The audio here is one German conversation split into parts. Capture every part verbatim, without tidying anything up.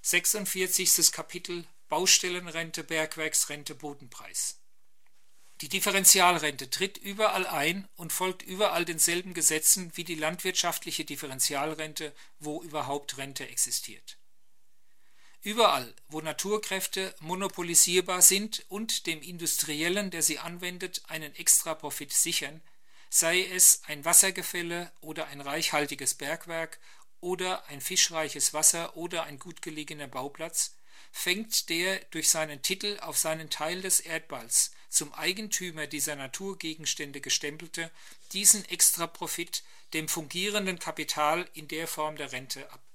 sechsundvierzigstes Kapitel Baustellenrente, Bergwerksrente, Bodenpreis. Die Differentialrente tritt überall ein und folgt überall denselben Gesetzen wie die landwirtschaftliche Differentialrente, wo überhaupt Rente existiert. Überall, wo Naturkräfte monopolisierbar sind und dem Industriellen, der sie anwendet, einen Extraprofit sichern, sei es ein Wassergefälle oder ein reichhaltiges Bergwerk oder ein fischreiches Wasser oder ein gut gelegener Bauplatz, fängt der durch seinen Titel auf seinen Teil des Erdballs zum Eigentümer dieser Naturgegenstände gestempelte diesen Extraprofit dem fungierenden Kapital in der Form der Rente ab.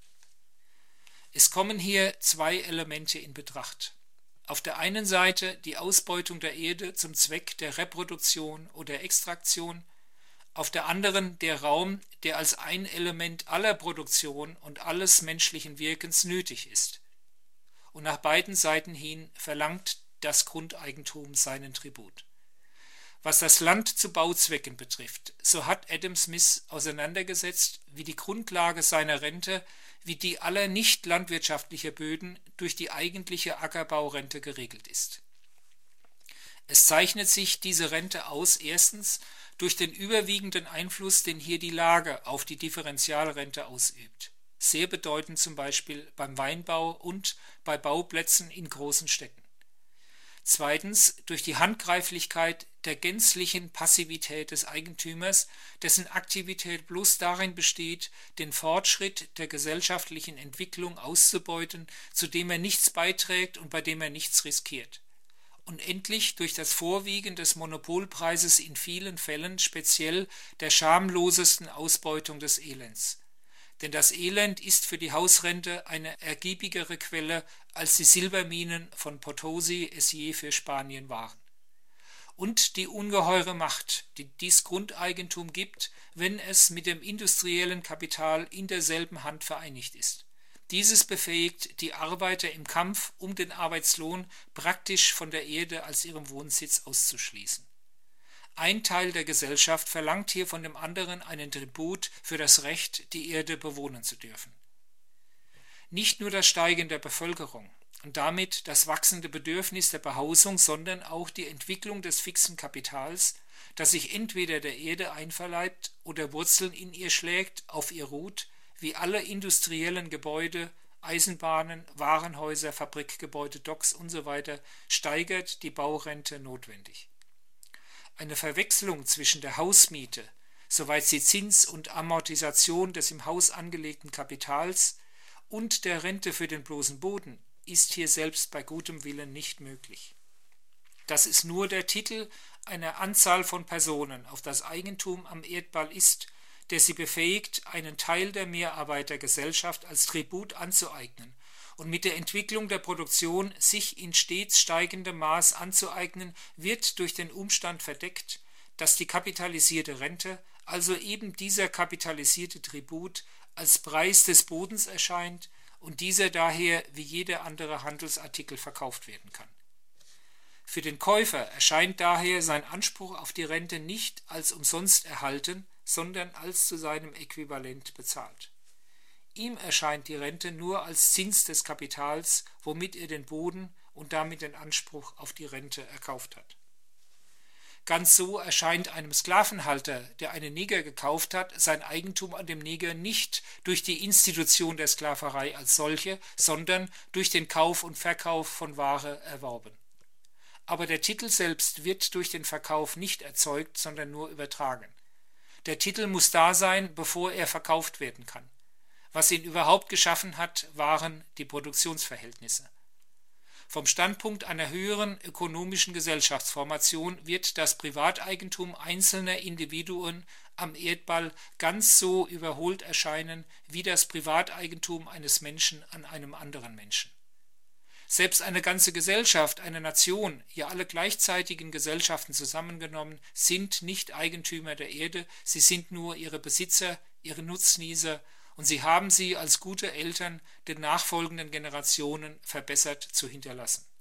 Es kommen hier zwei Elemente in Betracht. Auf der einen Seite die Ausbeutung der Erde zum Zweck der Reproduktion oder Extraktion, auf der anderen der Raum, der als ein Element aller Produktion und alles menschlichen Wirkens nötig ist. Und nach beiden Seiten hin verlangt das Grundeigentum seinen Tribut. Was das Land zu Bauzwecken betrifft, so hat Adam Smith auseinandergesetzt, wie die Grundlage seiner Rente, wie die aller nicht landwirtschaftlicher Böden durch die eigentliche Ackerbaurente geregelt ist. Es zeichnet sich diese Rente aus, erstens durch den überwiegenden Einfluss, den hier die Lage auf die Differentialrente ausübt. Sehr bedeutend zum Beispiel beim Weinbau und bei Bauplätzen in großen Städten. Zweitens durch die Handgreiflichkeit der gänzlichen Passivität des Eigentümers, dessen Aktivität bloß darin besteht, den Fortschritt der gesellschaftlichen Entwicklung auszubeuten, zu dem er nichts beiträgt und bei dem er nichts riskiert. Und endlich durch das Vorwiegen des Monopolpreises in vielen Fällen speziell der schamlosesten Ausbeutung des Elends. Denn das Elend ist für die Hausrente eine ergiebigere Quelle, als die Silberminen von Potosi es je für Spanien waren. Und die ungeheure Macht, die dies Grundeigentum gibt, wenn es mit dem industriellen Kapital in derselben Hand vereinigt ist. Dieses befähigt die Arbeiter im Kampf um den Arbeitslohn praktisch von der Erde als ihrem Wohnsitz auszuschließen. Ein Teil der Gesellschaft verlangt hier von dem anderen einen Tribut für das Recht, die Erde bewohnen zu dürfen. Nicht nur das Steigen der Bevölkerung und damit das wachsende Bedürfnis der Behausung, sondern auch die Entwicklung des fixen Kapitals, das sich entweder der Erde einverleibt oder Wurzeln in ihr schlägt, auf ihr ruht, wie alle industriellen Gebäude, Eisenbahnen, Warenhäuser, Fabrikgebäude, Docks usw. steigert die Baurente notwendig. Eine Verwechslung zwischen der Hausmiete, soweit sie Zins und Amortisation des im Haus angelegten Kapitals, und der Rente für den bloßen Boden ist hier selbst bei gutem Willen nicht möglich. Dass es nur der Titel einer Anzahl von Personen auf das Eigentum am Erdball ist, der sie befähigt, einen Teil der Mehrarbeitergesellschaft als Tribut anzueignen und mit der Entwicklung der Produktion sich in stets steigendem Maß anzueignen, wird durch den Umstand verdeckt, dass die kapitalisierte Rente, also eben dieser kapitalisierte Tribut, als Preis des Bodens erscheint und dieser daher wie jeder andere Handelsartikel verkauft werden kann. Für den Käufer erscheint daher sein Anspruch auf die Rente nicht als umsonst erhalten, sondern als zu seinem Äquivalent bezahlt. Ihm erscheint die Rente nur als Zins des Kapitals, womit er den Boden und damit den Anspruch auf die Rente erkauft hat. Ganz so erscheint einem Sklavenhalter, der einen Neger gekauft hat, sein Eigentum an dem Neger nicht durch die Institution der Sklaverei als solche, sondern durch den Kauf und Verkauf von Ware erworben. Aber der Titel selbst wird durch den Verkauf nicht erzeugt, sondern nur übertragen. Der Titel muss da sein, bevor er verkauft werden kann. Was ihn überhaupt geschaffen hat, waren die Produktionsverhältnisse. Vom Standpunkt einer höheren ökonomischen Gesellschaftsformation wird das Privateigentum einzelner Individuen am Erdball ganz so überholt erscheinen wie das Privateigentum eines Menschen an einem anderen Menschen. Selbst eine ganze Gesellschaft, eine Nation, ja alle gleichzeitigen Gesellschaften zusammengenommen, sind nicht Eigentümer der Erde, sie sind nur ihre Besitzer, ihre Nutznießer, und sie haben sie als gute Eltern den nachfolgenden Generationen verbessert zu hinterlassen.